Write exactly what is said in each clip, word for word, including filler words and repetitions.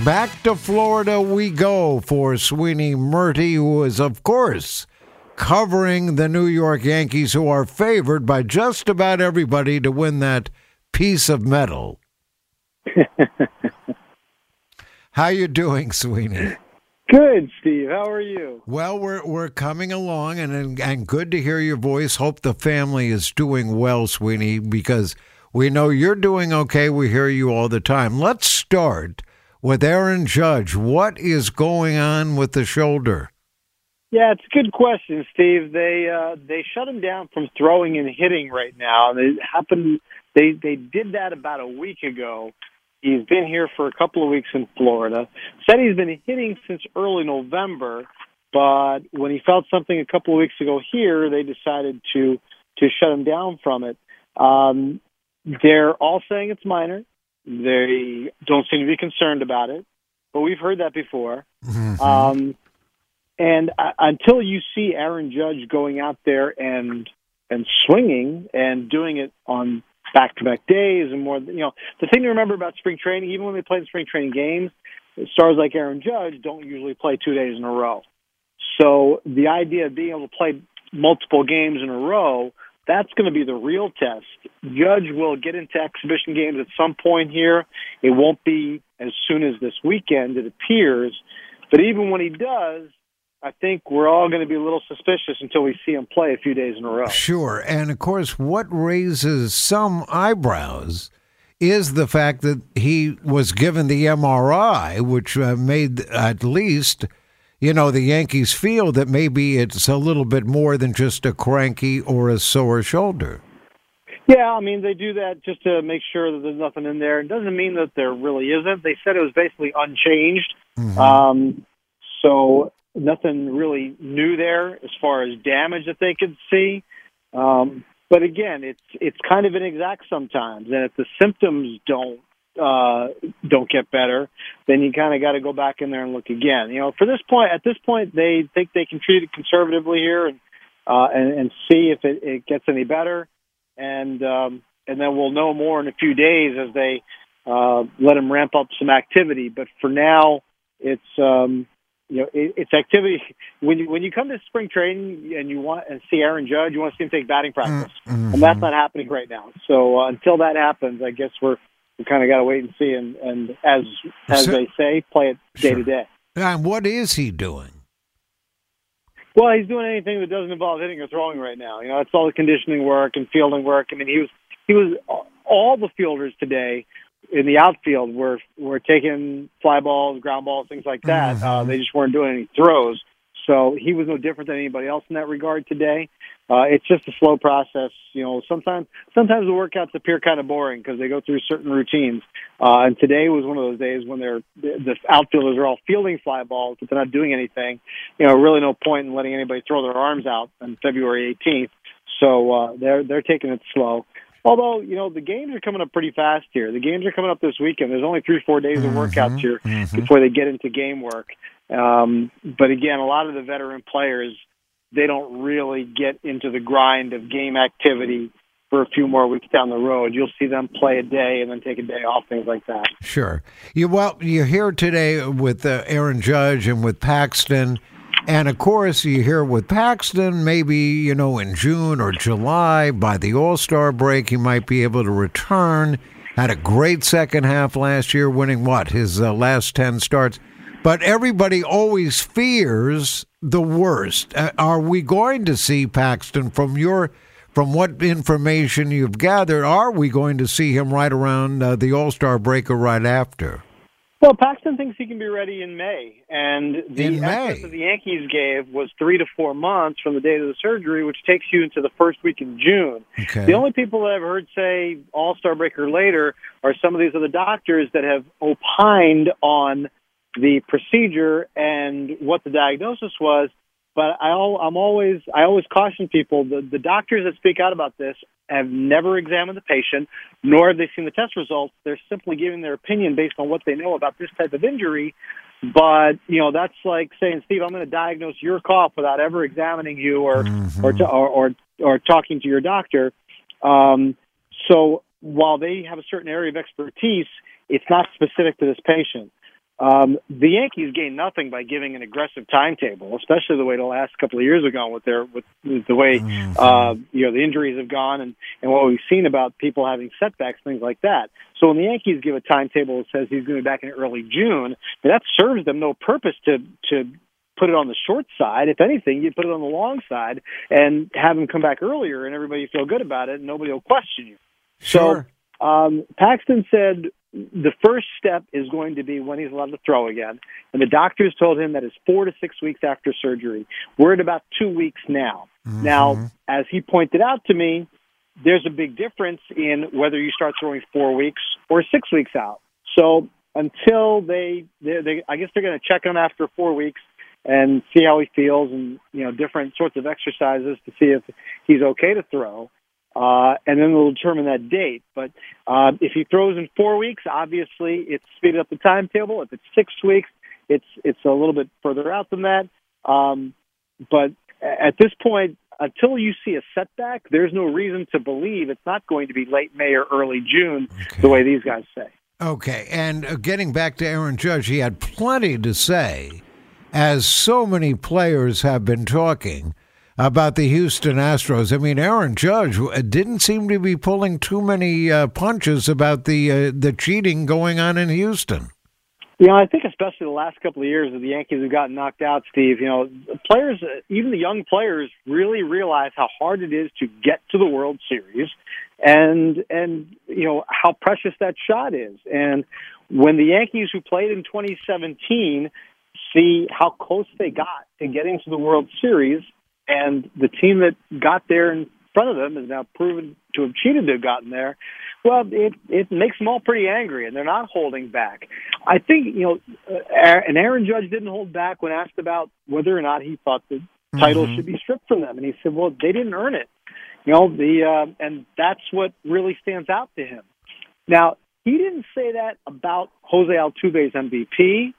Back to Florida we go for Sweeny Murti, who is, of course, covering the New York Yankees, who are favored by just about everybody to win that piece of metal. How you doing, Sweeny? Good, Steve. How are you? Well, we're we're coming along, and and good to hear your voice. Hope the family is doing well, Sweeny, because we know you're doing okay. We hear you all the time. Let's start with Aaron Judge. What is going on with the shoulder? Yeah, it's a good question, Steve. They uh, they shut him down from throwing and hitting right now. They happened. They they did that about a week ago. He's been here for a couple of weeks in Florida. Said he's been hitting since early November, but when he felt something a couple of weeks ago here, they decided to to shut him down from it. Um, they're all saying it's minor. They don't seem to be concerned about it, but we've heard that before. Mm-hmm. Um, and uh, until you see Aaron Judge going out there and and swinging and doing it on back-to-back days and more, you know, the thing to remember about spring training, even when they play the spring training games, stars like Aaron Judge don't usually play two days in a row. So the idea of being able to play multiple games in a row, that's going to be the real test. Judge will get into exhibition games at some point here. It won't be as soon as this weekend, it appears. But even when he does, I think we're all going to be a little suspicious until we see him play a few days in a row. Sure. And, of course, what raises some eyebrows is the fact that he was given the M R I, which uh, made at least, you know, the Yankees feel that maybe it's a little bit more than just a cranky or a sore shoulder. Yeah, I mean, they do that just to make sure that there's nothing in there. It doesn't mean that there really isn't. They said it was basically unchanged. Mm-hmm. Um, so nothing really new there as far as damage that they could see. Um, but again, it's it's kind of inexact sometimes. And if the symptoms don't uh, don't get better, then you kind of got to go back in there and look again. You know, for this point, at this point, they think they can treat it conservatively here and uh, and, and see if it, it gets any better. And um, and then we'll know more in a few days as they uh, let him ramp up some activity. But for now, it's um, you know it, it's activity. When you when you come to spring training and you want and see Aaron Judge, you want to see him take batting practice, mm-hmm. and that's not happening right now. So uh, until that happens, I guess we're we kind of got to wait and see. And, and as as so, they say, play it day sure. to day. And what is he doing? Well, he's doing anything that doesn't involve hitting or throwing right now. You know, it's all the conditioning work and fielding work. I mean, he was he was all the fielders today in the outfield were were taking fly balls, ground balls, things like that. Mm-hmm. Uh, they just weren't doing any throws. So he was no different than anybody else in that regard today. Uh, it's just a slow process. You know, sometimes sometimes the workouts appear kind of boring because they go through certain routines. Uh, and today was one of those days when they're the outfielders are all fielding fly balls, but they're not doing anything. You know, really no point in letting anybody throw their arms out on February eighteenth. So uh, they're they're taking it slow. Although, you know, the games are coming up pretty fast here. The games are coming up this weekend. There's only three, four days mm-hmm, of workouts here mm-hmm. before they get into game work. Um, but again, a lot of the veteran players, they don't really get into the grind of game activity for a few more weeks down the road. You'll see them play a day and then take a day off, things like that. Sure. You, well, you're here today with uh, Aaron Judge and with Paxton. And, of course, you hear with Paxton, maybe, you know, in June or July, by the All-Star break, he might be able to return. Had a great second half last year, winning, what, his uh, last ten starts. But everybody always fears the worst. Uh, are we going to see Paxton, from your, from what information you've gathered, are we going to see him right around uh, the All-Star break or right after? Well, Paxton thinks he can be ready in May, and the in estimate May. that the Yankees gave was three to four months from the date of the surgery, which takes you into the first week in June. Okay. The only people that I've heard say All-Star break or later are some of these other doctors that have opined on the procedure and what the diagnosis was. But I, I'm always, I always caution people, the, the doctors that speak out about this have never examined the patient, nor have they seen the test results. They're simply giving their opinion based on what they know about this type of injury. But, you know, that's like saying, Steve, I'm going to diagnose your cough without ever examining you or, mm-hmm. or, to, or, or, or talking to your doctor. Um, so while they have a certain area of expertise, it's not specific to this patient. Um, the Yankees gain nothing by giving an aggressive timetable, especially the way the last couple of years have gone with their with, with the way Mm-hmm. uh, you know the injuries have gone and, and what we've seen about people having setbacks, things like that. So when the Yankees give a timetable that says he's going to be back in early June, that serves them no purpose to to put it on the short side. If anything, you put it on the long side and have him come back earlier, and everybody feel good about it, and nobody will question you. Sure. So um, Paxton said the first step is going to be when he's allowed to throw again. And the doctors told him that is four to six weeks after surgery. We're at about two weeks now. Mm-hmm. Now, as he pointed out to me, there's a big difference in whether you start throwing four weeks or six weeks out. So until they, they, they I guess they're going to check him after four weeks and see how he feels and, you know, different sorts of exercises to see if he's okay to throw. Uh, and then they'll determine that date. But uh, if he throws in four weeks, obviously it's speeded up the timetable. If it's six weeks, it's it's a little bit further out than that. Um, but at this point, until you see a setback, there's no reason to believe it's not going to be late May or early June, okay, the way these guys say. Okay, and uh, getting back to Aaron Judge, he had plenty to say, as so many players have been talking about the Houston Astros. I mean, Aaron Judge didn't seem to be pulling too many uh, punches about the uh, the cheating going on in Houston. You know, I think especially the last couple of years that the Yankees have gotten knocked out, Steve, you know, players, even the young players, really realize how hard it is to get to the World Series and, and you know, how precious that shot is. And when the Yankees, who played in twenty seventeen, see how close they got to getting to the World Series, and the team that got there in front of them is now proven to have cheated to have gotten there, well, it it makes them all pretty angry, and they're not holding back. I think, you know, and Aaron Judge didn't hold back when asked about whether or not he thought the title Mm-hmm. should be stripped from them. And he said, well, they didn't earn it. You know, the uh, and that's what really stands out to him. Now, he didn't say that about Jose Altuve's M V P,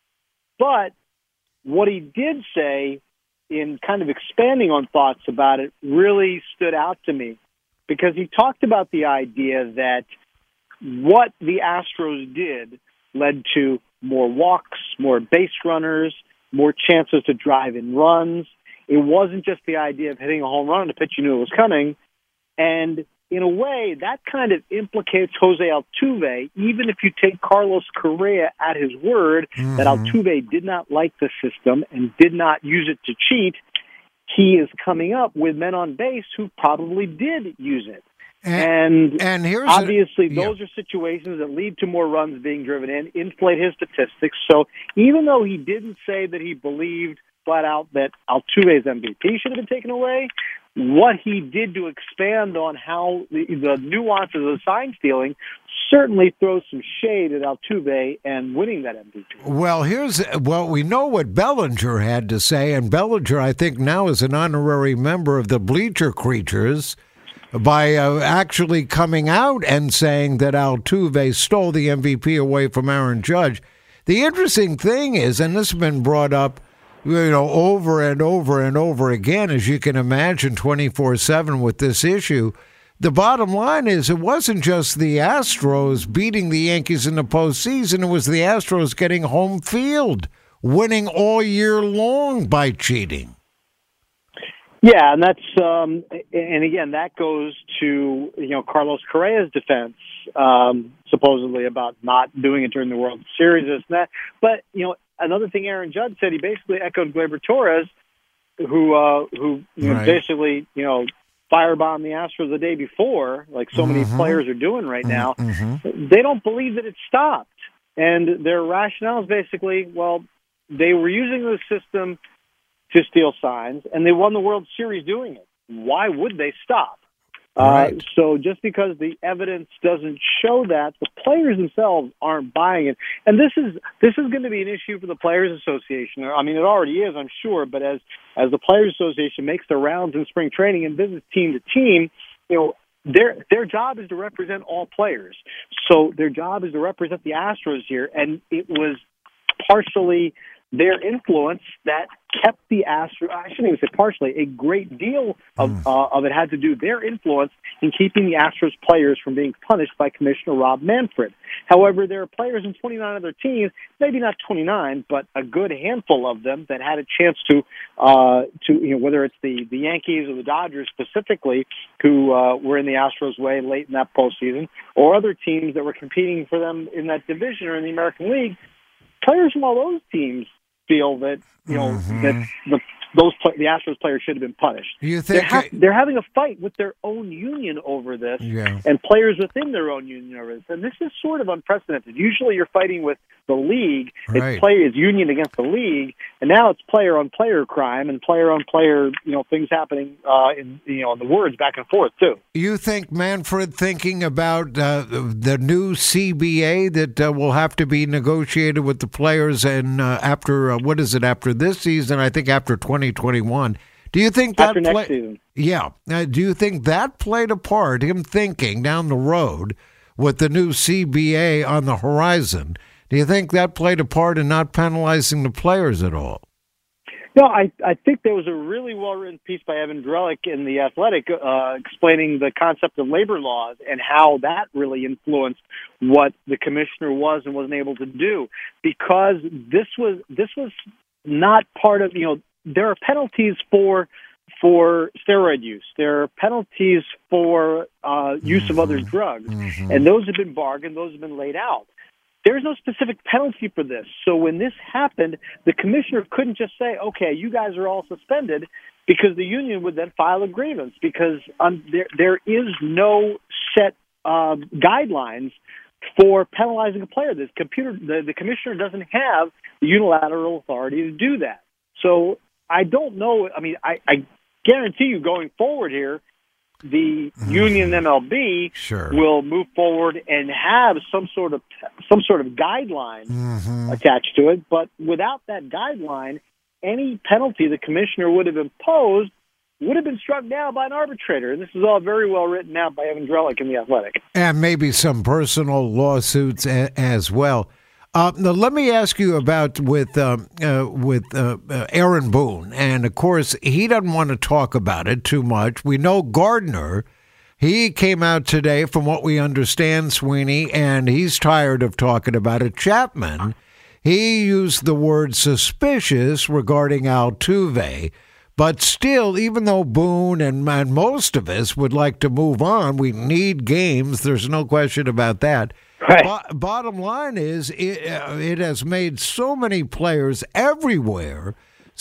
but what he did say in kind of expanding on thoughts about it really stood out to me, because he talked about the idea that what the Astros did led to more walks, more base runners, more chances to drive in runs. It wasn't just the idea of hitting a home run on a pitch you knew it was coming. And in a way, that kind of implicates Jose Altuve, even if you take Carlos Correa at his word, mm-hmm. that Altuve did not like the system and did not use it to cheat. He is coming up with men on base who probably did use it. And, and, and here's obviously, a, yeah. those are situations that lead to more runs being driven in, inflate his statistics. So even though he didn't say that he believed flat out that Altuve's M V P should have been taken away, what he did to expand on how the, the nuances of sign stealing certainly throws some shade at Altuve and winning that M V P. Well, here's well, we know what Bellinger had to say, and Bellinger, I think, now is an honorary member of the Bleacher Creatures by uh, actually coming out and saying that Altuve stole the M V P away from Aaron Judge. The interesting thing is, and this has been brought up, you know, over and over and over again, as you can imagine, twenty-four seven with this issue. The bottom line is it wasn't just the Astros beating the Yankees in the postseason. It was the Astros getting home field, winning all year long by cheating. Yeah, and that's um, and again that goes to you know Carlos Correa's defense, um, supposedly about not doing it during the World Series, this and that. But you know. Another thing Aaron Judge said, he basically echoed Gleyber Torres, who uh, who you know, right. basically you know firebombed the Astros the day before, like so many mm-hmm. players are doing right now. Mm-hmm. They don't believe that it stopped, and their rationale is basically, well, they were using the system to steal signs, and they won the World Series doing it. Why would they stop? Right. Uh, so just because the evidence doesn't show that, the players themselves aren't buying it. And this is this is going to be an issue for the Players Association. I mean, it already is, I'm sure, but as as the Players Association makes their rounds in spring training and visits team to team, you know, their their job is to represent all players. So their job is to represent the Astros here, and it was partially their influence that kept the Astros, I shouldn't even say partially, a great deal of, mm. uh, of it had to do with their influence in keeping the Astros players from being punished by Commissioner Rob Manfred. However, there are players in twenty-nine other teams, maybe not twenty-nine, but a good handful of them that had a chance to, uh, to you know, whether it's the, the Yankees or the Dodgers specifically, who uh, were in the Astros' way late in that postseason, or other teams that were competing for them in that division or in the American League. Players from all those teams feel that you know mm-hmm. that the those the Astros players should have been punished. You think they're, ha- they're having a fight with their own union over this, yeah. and players within their own union over this, and this is sort of unprecedented. Usually, you're fighting with the league, right. it's players union against the league, and now it's player on player crime and player on player you know things happening uh, in you know in the words back and forth too. You think Manfred thinking about uh, the new C B A that uh, will have to be negotiated with the players, and uh, after uh, what is it after this season? I think after twenty twenty-one. Do you think that after next play- season? Yeah. Uh, do you think that played a part? Him thinking down the road with the new C B A on the horizon. Do you think that played a part in not penalizing the players at all? No, I, I think there was a really well-written piece by Evan Drellick in The Athletic uh, explaining the concept of labor laws and how that really influenced what the commissioner was and wasn't able to do. Because this was this was not part of, you know, there are penalties for for steroid use. There are penalties for uh, use mm-hmm. of other drugs. Mm-hmm. And those have been bargained. Those have been laid out. There's no specific penalty for this. So when this happened, the commissioner couldn't just say, okay, you guys are all suspended, because the union would then file a grievance, because um, there there is no set uh, guidelines for penalizing a player. This computer, the, the commissioner doesn't have the unilateral authority to do that. So I don't know. I mean, I, I guarantee you going forward here, the mm-hmm. union M L B sure. will move forward and have some sort of some sort of guideline mm-hmm. attached to it. But without that guideline, any penalty the commissioner would have imposed would have been struck down by an arbitrator. And this is all very well written out by Evan Drellick in The Athletic. And maybe some personal lawsuits a- as well. Uh, now, let me ask you about with um, uh, with uh, uh, Aaron Boone, and of course he doesn't want to talk about it too much. We know Gardner; he came out today, from what we understand, Sweeney, and he's tired of talking about it. Chapman, he used the word suspicious regarding Altuve, but still, even though Boone and, and most of us would like to move on, we need games. There's no question about that. Right. Bo- bottom line is, it, uh, it has made so many players everywhere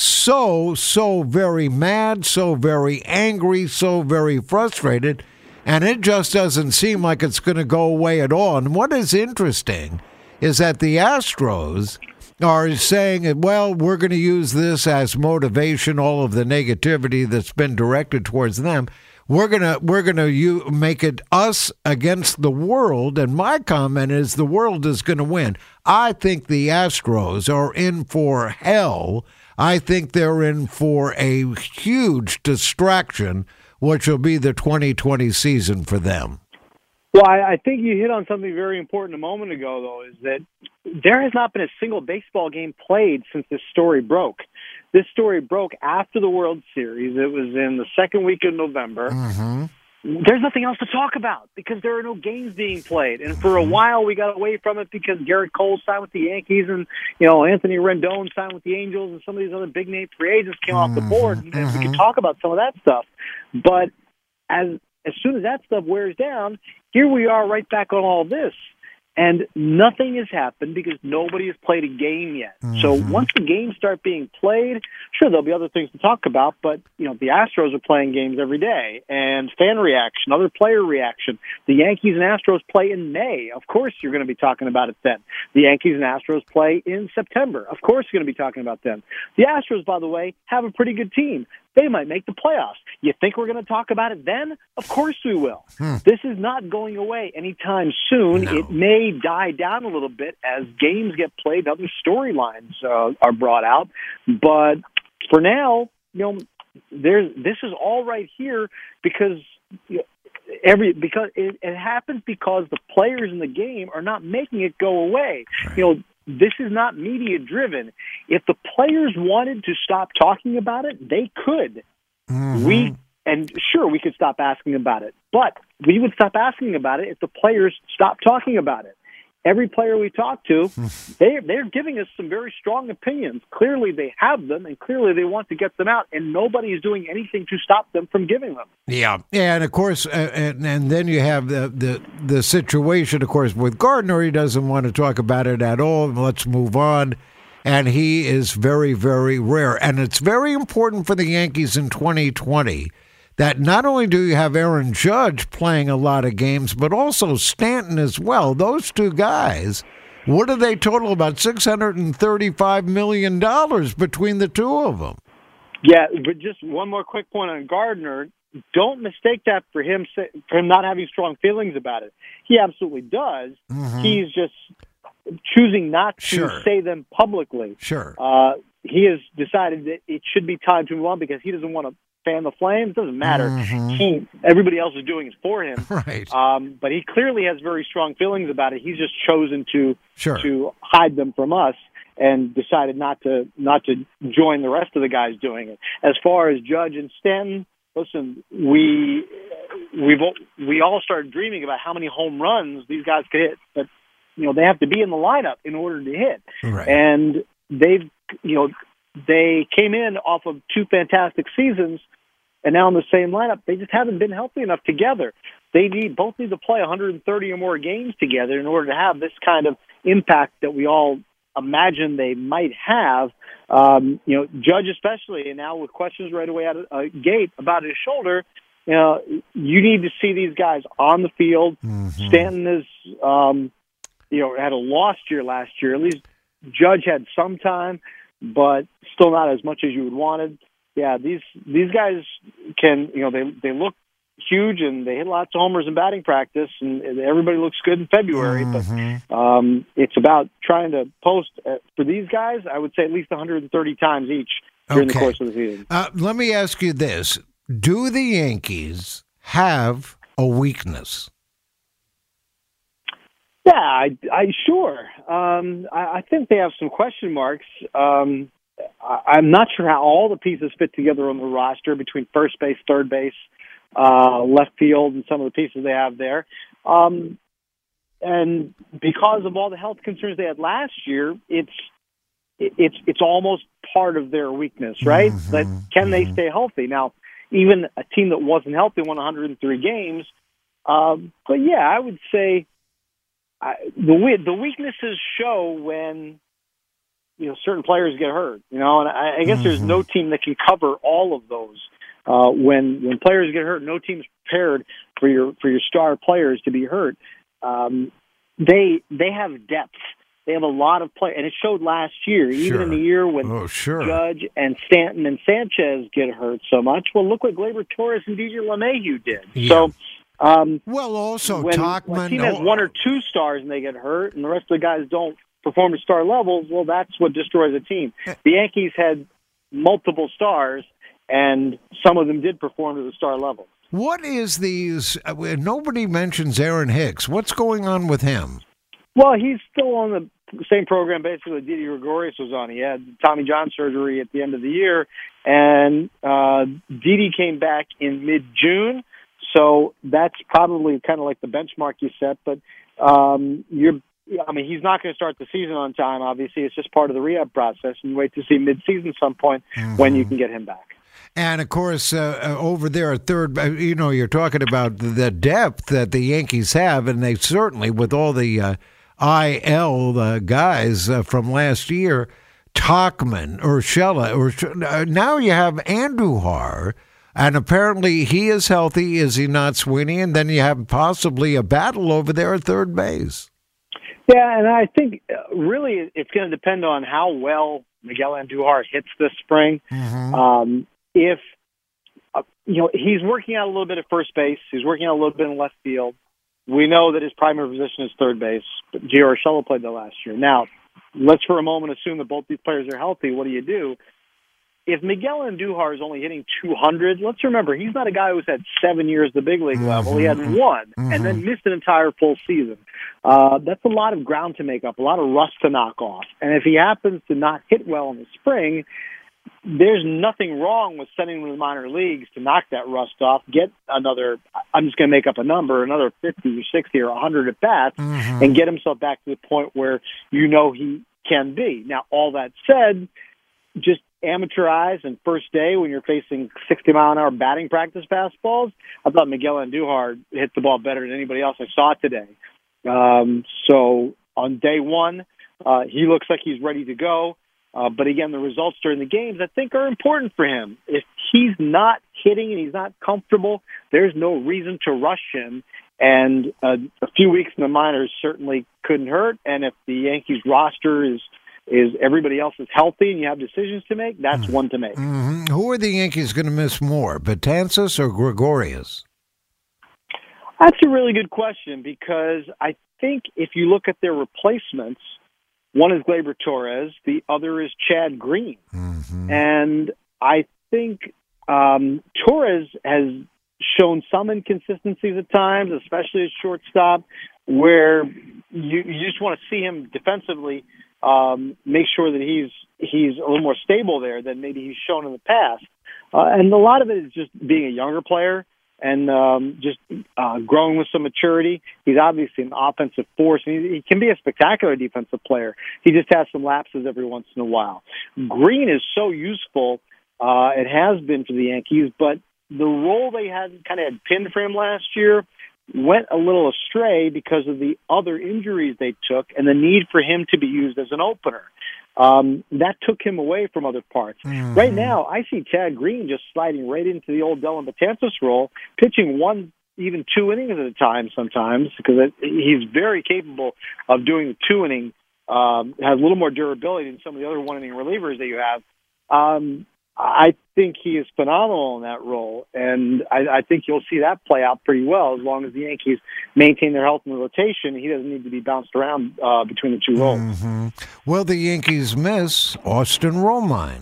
so, so very mad, so very angry, so very frustrated, and it just doesn't seem like it's going to go away at all. And what is interesting is that the Astros are saying, well, we're going to use this as motivation, all of the negativity that's been directed towards them. We're gonna we're gonna you make it us against the world, and my comment is the world is gonna win. I think the Astros are in for hell. I think they're in for a huge distraction, which will be the twenty twenty season for them. Well, I, I think you hit on something very important a moment ago, though, is that there has not been a single baseball game played since this story broke. This story broke after the World Series. It was in the second week of November. Mm-hmm. There's nothing else to talk about because there are no games being played. And for a while, we got away from it because Garrett Cole signed with the Yankees and, you know, Anthony Rendon signed with the Angels and some of these other big-name free agents came mm-hmm. off the board. And mm-hmm. we can talk about some of that stuff. But as as soon as that stuff wears down, here we are right back on all this. And nothing has happened because nobody has played a game yet. Mm-hmm. So once the games start being played, sure, there'll be other things to talk about, but, you know, the Astros are playing games every day, and fan reaction, other player reaction. The Yankees and Astros play in May. Of course you're going to be talking about it then. The Yankees and Astros play in September. Of course you're going to be talking about them. The Astros, by the way, have a pretty good team. They might make the playoffs. You think we're going to talk about it then? Of course we will. Hmm. This is not going away anytime soon. No. It may die down a little bit as games get played, other storylines uh, are brought out. But for now, you know, there's this is all right here because you know, every because it, it happens because the players in the game are not making it go away. Right. You know, this is not media driven. If the players wanted to stop talking about it, they could. Mm-hmm. We and sure we could stop asking about it, but we would stop asking about it if the players stopped talking about it. Every player we talk to, they they're giving us some very strong opinions. Clearly, they have them, and clearly they want to get them out. And nobody is doing anything to stop them from giving them. Yeah, and of course, uh, and, and then you have the, the the situation, of course, with Gardner. He doesn't want to talk about it at all. Let's move on. And he is very, very rare. And it's very important for the Yankees in twenty twenty that not only do you have Aaron Judge playing a lot of games, but also Stanton as well. Those two guys, what do they total? About six hundred thirty-five million dollars between the two of them. Yeah, but just one more quick point on Gardner. Don't mistake that for him for him not having strong feelings about it. He absolutely does. Mm-hmm. He's just choosing not to Sure. say them publicly. Sure. Uh, he has decided that it should be time to move on because he doesn't want to fan the flames. It doesn't matter. Mm-hmm. He, everybody else is doing it for him. Right. Um, but he clearly has very strong feelings about it. He's just chosen to Sure. to hide them from us and decided not to not to join the rest of the guys doing it. As far as Judge and Stanton, listen, we we've we all started dreaming about how many home runs these guys could hit, but you know they have to be in the lineup in order to hit. Right. And they've you know they came in off of two fantastic seasons. And now in the same lineup, they just haven't been healthy enough together. They need both need to play one hundred thirty or more games together in order to have this kind of impact that we all imagine they might have. Um, you know, Judge especially, and now with questions right away out of uh, gate about his shoulder. You know, you need to see these guys on the field. Mm-hmm. Stanton is, um, you know, had a lost year last year. At least Judge had some time, but still not as much as you would wanted. Yeah, these these guys can, you know, they they look huge and they hit lots of homers in batting practice, and everybody looks good in February. Mm-hmm. But um, it's about trying to post uh, for these guys. I would say at least one hundred thirty times each during Okay. the course of the season. Uh, let me ask you this: do the Yankees have a weakness? Yeah, I, I sure. Um, I, I think they have some question marks. Um, I, I'm not sure how all the pieces fit together on the roster between first base, third base, uh, left field, and some of the pieces they have there. Um, and because of all the health concerns they had last year, it's it, it's it's almost part of their weakness, right? Mm-hmm, That can they mm-hmm. stay healthy? Now, even a team that wasn't healthy won one hundred three games. Um, but yeah, I would say. I, the the weaknesses show when you know certain players get hurt, you know, and I, I guess mm-hmm. there's no team that can cover all of those. Uh, when when players get hurt, no team's prepared for your for your star players to be hurt. Um, they they have depth. They have a lot of play, and it showed last year. Even Sure. in the year when Oh, sure. Judge and Stanton and Sanchez get hurt so much. Well, look what Gleyber Torres and D J LeMahieu did. Yeah. So. Um, Well, also when, Tachman. when a team has one or two stars and they get hurt, and the rest of the guys don't perform at star levels, well, that's what destroys a team. The Yankees had multiple stars, and some of them did perform to the star level. What is these? Uh, nobody mentions Aaron Hicks. What's going on with him? Well, he's still on the same program basically Didi Gregorius was on. He had Tommy John surgery at the end of the year, and uh, Didi came back in mid-June. So that's probably kind of like the benchmark you set, but um, you're, I mean, he's not going to start the season on time, obviously. It's just part of the rehab process, and you wait to see mid-season some point mm-hmm. when you can get him back. And, of course, uh, over there at third, you know, you're talking about the depth that the Yankees have, and they certainly, with all the uh, I L uh, guys uh, from last year, Tachman, Urshela, or uh, now you have Andujar. And apparently he is healthy, is he not, Sweeney? And then you have possibly a battle over there at third base. Yeah, and I think uh, really it's going to depend on how well Miguel Andujar hits this spring. Mm-hmm. Um, if, uh, you know, he's working out a little bit at first base. He's working out a little bit in left field. We know that his primary position is third base, but Gio Urshela played that last year. Now, let's for a moment assume that both these players are healthy. What do you do? if Miguel Andujar is only hitting two hundred, let's remember he's not a guy who's had seven years at the big league level. He had one mm-hmm. and then missed an entire full season. Uh, that's a lot of ground to make up, a lot of rust to knock off. And if he happens to not hit well in the spring, there's nothing wrong with sending him to the minor leagues to knock that rust off, get another, I'm just going to make up a number, another fifty or sixty or one hundred at bats, mm-hmm. and get himself back to the point where you know he can be. Now, all that said, just amateur eyes and first day when you're facing sixty mile an hour batting practice fastballs, I thought Miguel Andujar hit the ball better than anybody else I saw today. Um, so on day one, uh, he looks like he's ready to go. Uh, but again, the results during the games, I think, are important for him. If he's not hitting and he's not comfortable, there's no reason to rush him. And uh, a few weeks in the minors certainly couldn't hurt. And if the Yankees roster is is everybody else is healthy and you have decisions to make, that's mm-hmm. one to make. Mm-hmm. Who are the Yankees going to miss more, Betances or Gregorius? That's a really good question because I think if you look at their replacements, one is Gleyber Torres, the other is Chad Green. Mm-hmm. And I think um, Torres has shown some inconsistencies at times, especially at shortstop, where you, you just want to see him defensively um, make sure that he's he's a little more stable there than maybe he's shown in the past. Uh, and a lot of it is just being a younger player and um, just uh, growing with some maturity. He's obviously an offensive force, and he, he can be a spectacular defensive player. He just has some lapses every once in a while. Green is so useful. Uh, it has been for the Yankees, but the role they had kind of had pinned for him last year went a little astray because of the other injuries they took and the need for him to be used as an opener. Um, that took him away from other parts. Mm-hmm. Right now, I see Chad Green just sliding right into the old Dellin Betances role, pitching one, even two innings at a time sometimes, because it, he's very capable of doing the two inning, um, has a little more durability than some of the other one inning relievers that you have. Um, I think he is phenomenal in that role, and I, I think you'll see that play out pretty well as long as the Yankees maintain their health in the rotation. He doesn't need to be bounced around uh, between the two roles. Mm-hmm. Well, the Yankees miss Austin Romine.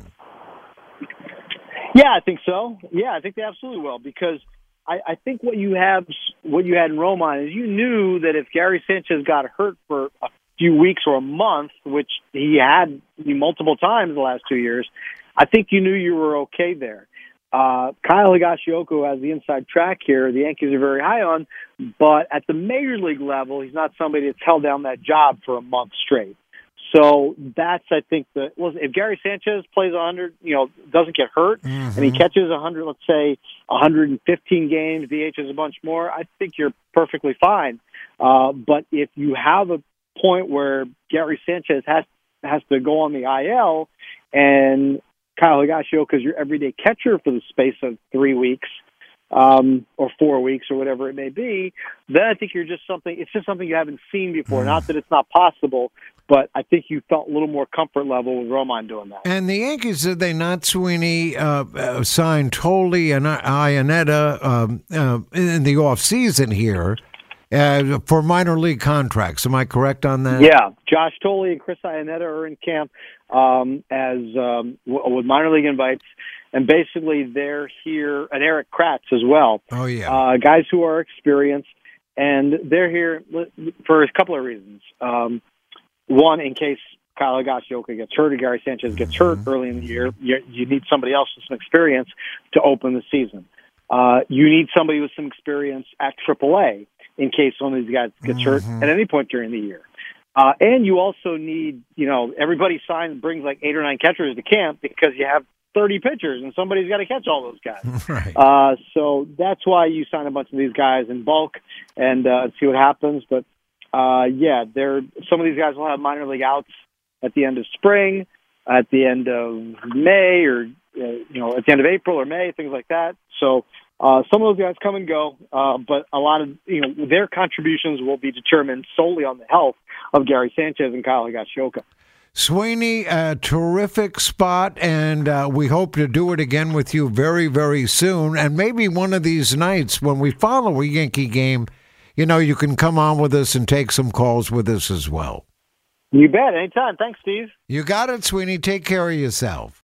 Yeah, I think so. Yeah, I think they absolutely will, because I, I think what you have, what you had in Romine is you knew that if Gary Sanchez got hurt for a few weeks or a month, which he had multiple times the last two years, I think you knew you were okay there. Uh, Kyle Higashioka has the inside track here. The Yankees are very high on, but at the major league level, he's not somebody that's held down that job for a month straight. So that's, I think, the well, if Gary Sanchez plays one hundred, you know, doesn't get hurt, mm-hmm. and he catches one hundred, let's say one hundred fifteen games, D H is a bunch more, I think you're perfectly fine. Uh, but if you have a point where Gary Sanchez has has to go on the I L and Kyle Higashioka is your everyday catcher for the space of three weeks um, or four weeks or whatever it may be, then I think you're just something, it's just something you haven't seen before. Mm. Not that it's not possible, but I think you felt a little more comfort level with Romine doing that. And the Yankees, did they not, Sweeney, uh, uh, sign Tolley and Iannetta um, uh, in the offseason here uh, for minor league contracts? Am I correct on that? Yeah. Josh Tolley and Chris Iannetta are in camp um, as um, w- with minor league invites. And basically they're here, and Eric Kratz as well. Oh, yeah. Uh, guys who are experienced. And they're here for a couple of reasons. Um, one, in case Kyle Higashioka gets hurt or Gary Sanchez gets hurt mm-hmm. early in the year, you, you need somebody else with some experience to open the season. Uh, you need somebody with some experience at triple A in case one of these guys gets mm-hmm. hurt at any point during the year. Uh, and you also need, you know, everybody signs brings like eight or nine catchers to camp because you have thirty pitchers and somebody's got to catch all those guys. Right. Uh, so that's why you sign a bunch of these guys in bulk and uh, see what happens. But uh, yeah, they're, some of these guys will have minor league outs at the end of spring, at the end of May, or uh, you know, at the end of April or May, things like that. So uh, some of those guys come and go, uh, but a lot of, you know, their contributions will be determined solely on the health of Gary Sanchez and Kyle Higashioka. Sweeney, a terrific spot, and uh, we hope to do it again with you very, very soon. And maybe one of these nights when we follow a Yankee game, you know, you can come on with us and take some calls with us as well. You bet. Anytime. Thanks, Steve. You got it, Sweeney. Take care of yourself.